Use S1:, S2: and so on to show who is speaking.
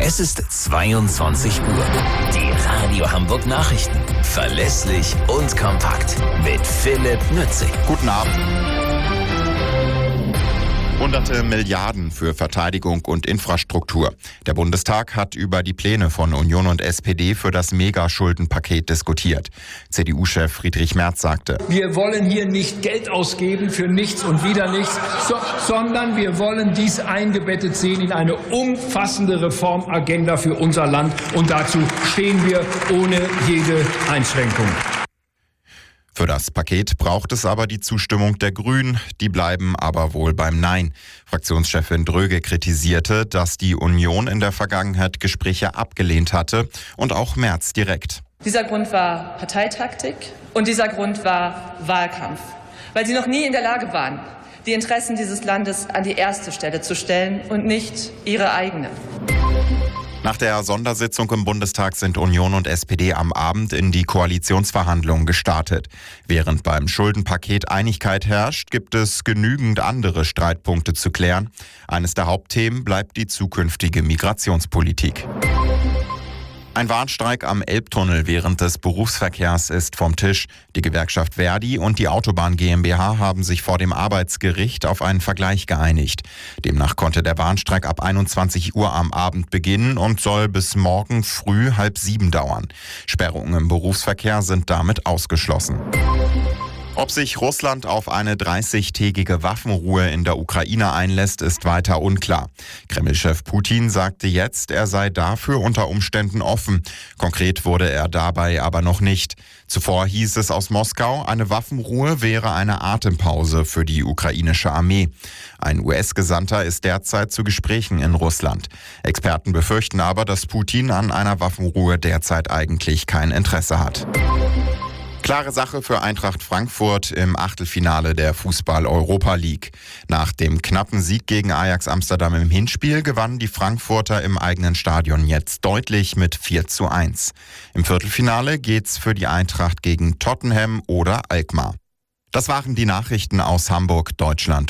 S1: Es ist 22 Uhr. Die Radio Hamburg Nachrichten. Verlässlich und kompakt. Mit Philipp Nützig.
S2: Guten Abend. Hunderte Milliarden für Verteidigung und Infrastruktur. Der Bundestag hat über die Pläne von Union und SPD für das Megaschuldenpaket diskutiert. CDU-Chef Friedrich Merz sagte:
S3: Wir wollen hier nicht Geld ausgeben für nichts und wieder nichts, sondern wir wollen dies eingebettet sehen in eine umfassende Reformagenda für unser Land. Und dazu stehen wir ohne jede Einschränkung.
S2: Für das Paket braucht es aber die Zustimmung der Grünen, die bleiben aber wohl beim Nein. Fraktionschefin Dröge kritisierte, dass die Union in der Vergangenheit Gespräche abgelehnt hatte und auch Merz direkt.
S4: Dieser Grund war Parteitaktik und dieser Grund war Wahlkampf, weil sie noch nie in der Lage waren, die Interessen dieses Landes an die erste Stelle zu stellen und nicht ihre eigene.
S2: Nach der Sondersitzung im Bundestag sind Union und SPD am Abend in die Koalitionsverhandlungen gestartet. Während beim Schuldenpaket Einigkeit herrscht, gibt es genügend andere Streitpunkte zu klären. Eines der Hauptthemen bleibt die zukünftige Migrationspolitik. Ein Warnstreik am Elbtunnel während des Berufsverkehrs ist vom Tisch. Die Gewerkschaft Verdi und die Autobahn GmbH haben sich vor dem Arbeitsgericht auf einen Vergleich geeinigt. Demnach konnte der Warnstreik ab 21 Uhr am Abend beginnen und soll bis morgen früh 6:30 dauern. Sperrungen im Berufsverkehr sind damit ausgeschlossen. Ob sich Russland auf eine 30-tägige Waffenruhe in der Ukraine einlässt, ist weiter unklar. Kreml-Chef Putin sagte jetzt, er sei dafür unter Umständen offen. Konkret wurde er dabei aber noch nicht. Zuvor hieß es aus Moskau, eine Waffenruhe wäre eine Atempause für die ukrainische Armee. Ein US-Gesandter ist derzeit zu Gesprächen in Russland. Experten befürchten aber, dass Putin an einer Waffenruhe derzeit eigentlich kein Interesse hat. Klare Sache für Eintracht Frankfurt im Achtelfinale der Fußball-Europa League. Nach dem knappen Sieg gegen Ajax Amsterdam im Hinspiel gewannen die Frankfurter im eigenen Stadion jetzt deutlich mit 4:1. Im Viertelfinale geht's für die Eintracht gegen Tottenham oder Alkmaar. Das waren die Nachrichten aus Hamburg, Deutschland